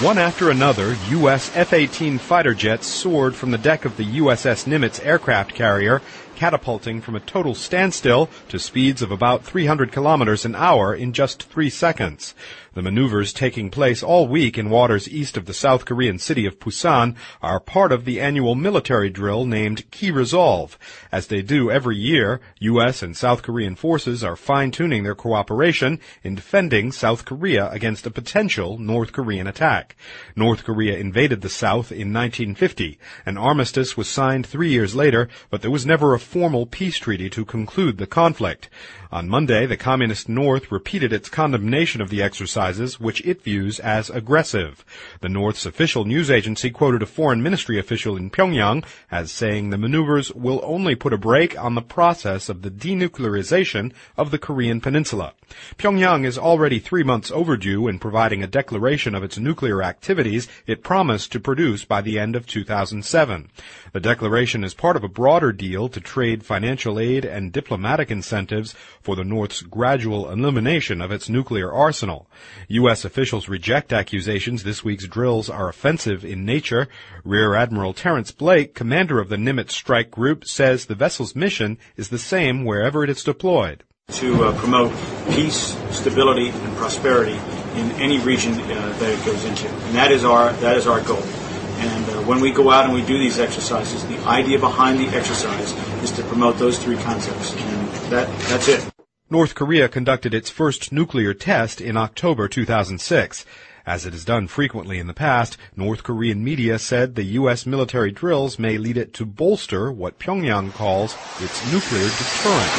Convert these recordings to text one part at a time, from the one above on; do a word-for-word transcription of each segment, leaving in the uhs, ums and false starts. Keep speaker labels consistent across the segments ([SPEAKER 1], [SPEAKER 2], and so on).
[SPEAKER 1] One after another, U S F eighteen fighter jets soared from the deck of the U S S Nimitz aircraft carrier, catapulting from a total standstill to speeds of about three hundred kilometers an hour in just three seconds. The maneuvers taking place all week in waters east of the South Korean city of Busan are part of the annual military drill named Key Resolve. As they do every year, U S and South Korean forces are fine-tuning their cooperation in defending South Korea against a potential North Korean attack. North Korea invaded the South in nineteen fifty. An armistice was signed three years later, but there was never a formal peace treaty to conclude the conflict. On Monday, the Communist North repeated its condemnation of the exercises, which it views as aggressive. The North's official news agency quoted a foreign ministry official in Pyongyang as saying the maneuvers will only put a brake on the process of the denuclearization of the Korean peninsula. Pyongyang is already three months overdue in providing a declaration of its nuclear activities it promised to produce by the end of two thousand seven. The declaration is part of a broader deal to trade financial aid and diplomatic incentives for the North's gradual elimination of its nuclear arsenal. U S officials reject accusations this week's drills are offensive in nature. Rear Admiral Terrence Blake, commander of the Nimitz strike group, says the vessel's mission is the same wherever it is deployed.
[SPEAKER 2] To uh, promote peace, stability, and prosperity in any region uh, that it goes into. And that is our, that is our goal. And uh, when we go out and we do these exercises, the idea behind the exercise is to promote those three concepts. And that, that's it.
[SPEAKER 1] North Korea conducted its first nuclear test in October two thousand six. As it has done frequently in the past, North Korean media said the U S military drills may lead it to bolster what Pyongyang calls its nuclear deterrent.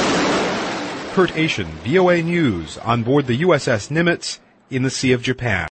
[SPEAKER 1] Kurt Asian, V O A News, on board the U S S Nimitz in the Sea of Japan.